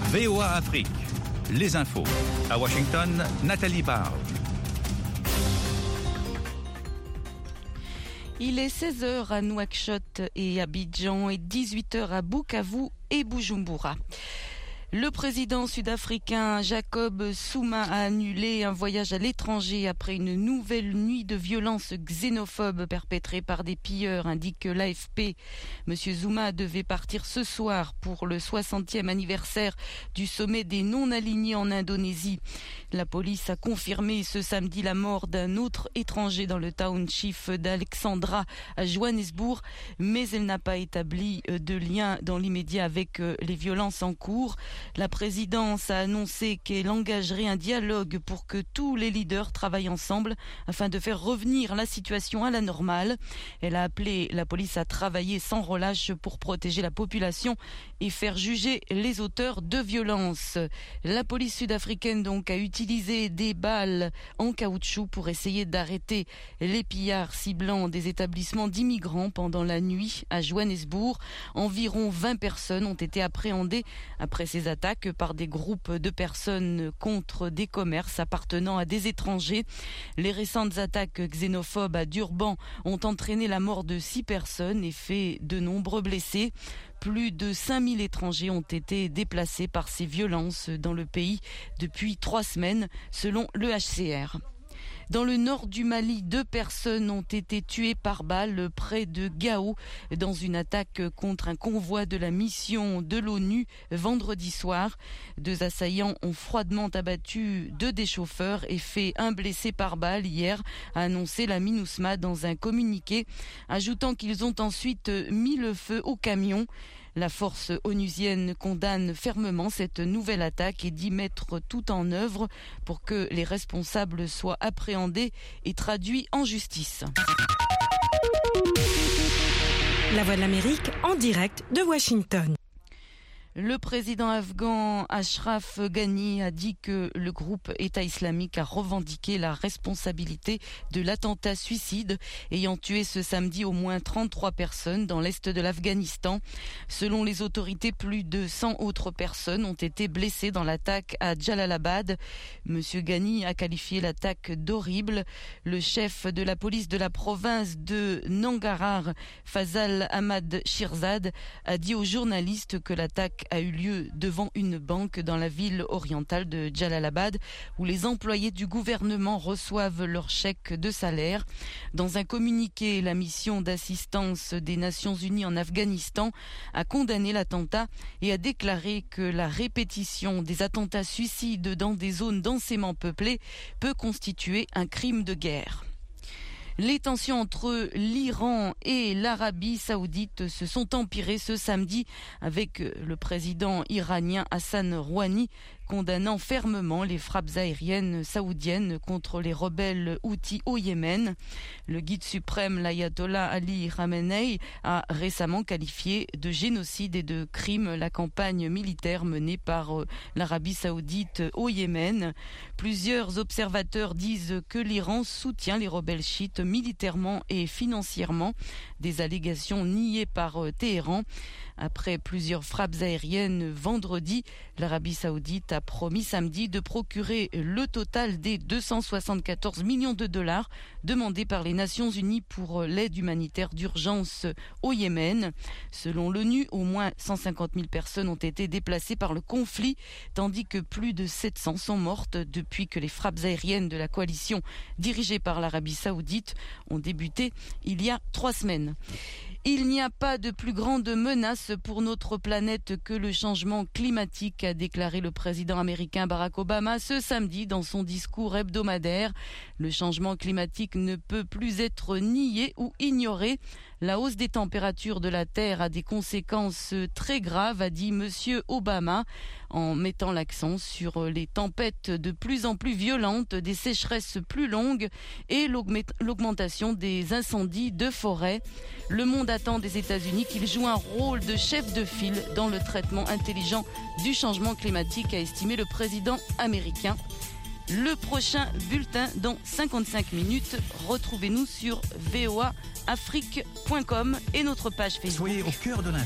VOA Afrique, les infos. À Washington, Nathalie Barge. Il est 16h à Nouakchott et Abidjan et 18h à Bukavu et Bujumbura. Le président sud-africain Jacob Zuma a annulé un voyage à l'étranger après une nouvelle nuit de violence xénophobe perpétrée par des pilleurs, indique l'AFP. Monsieur Zuma devait partir ce soir pour le 60e anniversaire du sommet des non-alignés en Indonésie. La police a confirmé ce samedi la mort d'un autre étranger dans le township d'Alexandra à Johannesburg, mais elle n'a pas établi de lien dans l'immédiat avec les violences en cours. La présidence a annoncé qu'elle engagerait un dialogue pour que tous les leaders travaillent ensemble afin de faire revenir la situation à la normale. Elle a appelé la police à travailler sans relâche pour protéger la population et faire juger les auteurs de violences. La police sud-africaine donc a utilisé des balles en caoutchouc pour essayer d'arrêter les pillards ciblant des établissements d'immigrants pendant la nuit à Johannesburg. Environ 20 personnes ont été appréhendées après ces attaques par des groupes de personnes contre des commerces appartenant à des étrangers. Les récentes attaques xénophobes à Durban ont entraîné la mort de 6 personnes et fait de nombreux blessés. Plus de 5000 étrangers ont été déplacés par ces violences dans le pays depuis 3 semaines, selon le HCR. Dans le nord du Mali, 2 personnes ont été tuées par balle près de Gao dans une attaque contre un convoi de la mission de l'ONU vendredi soir. 2 assaillants ont froidement abattu 2 des chauffeurs et fait un blessé par balle hier, a annoncé la MINUSMA dans un communiqué, ajoutant qu'ils ont ensuite mis le feu au camion. La force onusienne condamne fermement cette nouvelle attaque et dit mettre tout en œuvre pour que les responsables soient appréhendés et traduits en justice. La Voix de l'Amérique en direct de Washington. Le président afghan Ashraf Ghani a dit que le groupe État islamique a revendiqué la responsabilité de l'attentat suicide ayant tué ce samedi au moins 33 personnes dans l'est de l'Afghanistan. Selon les autorités, plus de 100 autres personnes ont été blessées dans l'attaque à Jalalabad. Monsieur Ghani a qualifié l'attaque d'horrible. Le chef de la police de la province de Nangarhar, Fazal Ahmad Shirzad, a dit aux journalistes que l'attaque a eu lieu devant une banque dans la ville orientale de Jalalabad où les employés du gouvernement reçoivent leur chèque de salaire. Dans un communiqué, la mission d'assistance des Nations Unies en Afghanistan a condamné l'attentat et a déclaré que la répétition des attentats suicides dans des zones densément peuplées peut constituer un crime de guerre. Les tensions entre l'Iran et l'Arabie saoudite se sont empirées ce samedi avec le président iranien Hassan Rouhani condamnant fermement les frappes aériennes saoudiennes contre les rebelles houthis au Yémen. Le guide suprême, l'ayatollah Ali Khamenei, a récemment qualifié de génocide et de crime la campagne militaire menée par l'Arabie saoudite au Yémen. Plusieurs observateurs disent que l'Iran soutient les rebelles chiites militairement et financièrement, des allégations niées par Téhéran. Après plusieurs frappes aériennes vendredi, l'Arabie saoudite a promis samedi de procurer le total des 274 millions de dollars demandés par les Nations Unies pour l'aide humanitaire d'urgence au Yémen. Selon l'ONU, au moins 150 000 personnes ont été déplacées par le conflit, tandis que plus de 700 sont mortes depuis que les frappes aériennes de la coalition dirigée par l'Arabie saoudite ont débuté il y a 3 semaines. Il n'y a pas de plus grande menace pour notre planète que le changement climatique, a déclaré le président américain Barack Obama ce samedi dans son discours hebdomadaire. Le changement climatique ne peut plus être nié ou ignoré. La hausse des températures de la Terre a des conséquences très graves, a dit Monsieur Obama, en mettant l'accent sur les tempêtes de plus en plus violentes, des sécheresses plus longues et l'augmentation des incendies de forêt. Le monde attend des États-Unis qu'ils jouent un rôle de chef de file dans le traitement intelligent du changement climatique, a estimé le président américain. Le prochain bulletin dans 55 minutes. Retrouvez-nous sur voaafrique.com et notre page Facebook. Soyez au cœur de